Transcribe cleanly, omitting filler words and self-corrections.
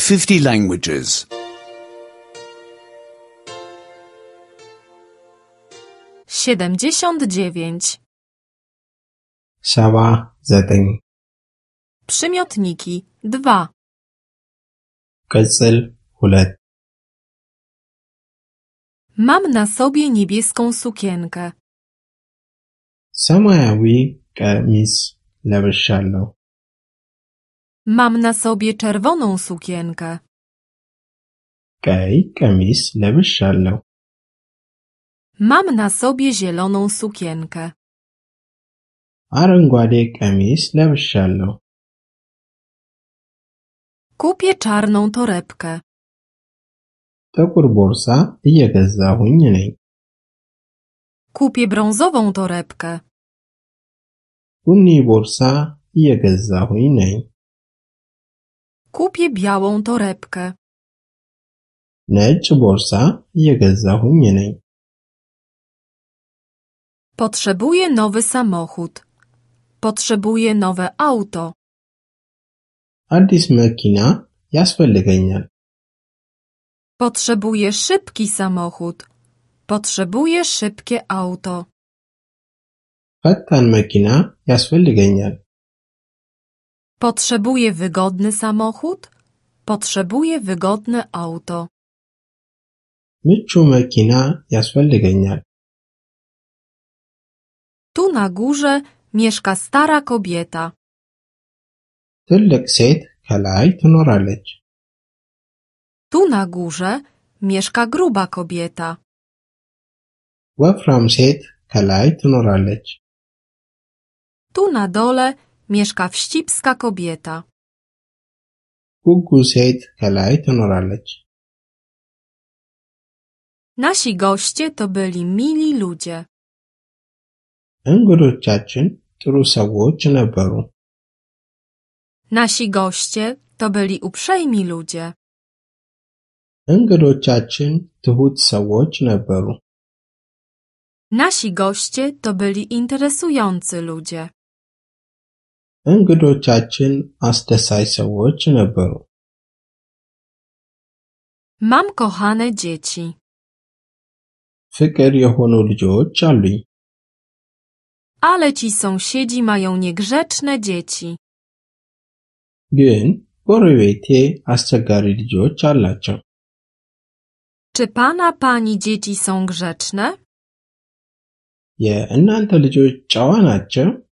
50 languages. 79. 79 Przymiotniki 2. ቅጽል 2 Mam na sobie niebieską sukienkę. ሰማያዊ ቀሚስ ለብሻለሁ። Mam na sobie czerwoną sukienkę. ቀይ ቀሚስ ለብሻለሁ። Mam na sobie zieloną sukienkę. አረንጓዴ ቀሚስ ለብሻለሁ። Kupię czarną torebkę. ጥቁር ቦርሳ እየገዛሁኝ ነኝ። Kupię brązową torebkę. ቡኒ ቦርሳ እየገዛሁኝ ነኝ። Kupię białą torebkę. ነጭ ቦርሳ እየገዛሁኝ ነኝ። Potrzebuję nowy samochód. Potrzebuję nowe auto. አዲስ መኪና ያስፈልገኛል። Potrzebuję szybki samochód. Potrzebuję szybkie auto. ፈጣን መኪና ያስፈልገኛል። Potrzebuję wygodny samochód. Potrzebuję wygodne auto. ምቹ መኪና ያስፈልገኛል። Tu na górze mieszka stara kobieta. ትልቅ ሴት ከላይ ትኖራለች። Tu na górze mieszka gruba kobieta. ወፍራም ሴት ከላይ ትኖራለች። Tu na dole mieszka wścibska kobieta. ጉጉ ሴት ከላይ ትኖራለች። Nasi goście to byli mili ludzie. እንግዶቻችን ጥሩ ሰዎች ነበሩ። Nasi goście to byli uprzejmi ludzie. እንግዶቻችን ትሁት ሰዎች ነበሩ። Nasi goście to byli interesujący ludzie. እንግዶቻችን አስደሳች ሰዎች ነበሩ። Mam kochane dzieci. ፍቅር የሆኑ ልጆች አሉኝ። Ale ci sąsiedzi mają niegrzeczne dzieci. ግን ጎረቤቴ አስቸጋሪ ልጆች አላቸው። Czy pana pani dzieci są grzeczne? የእናንተ ልጆች ጨዋ ናቸው?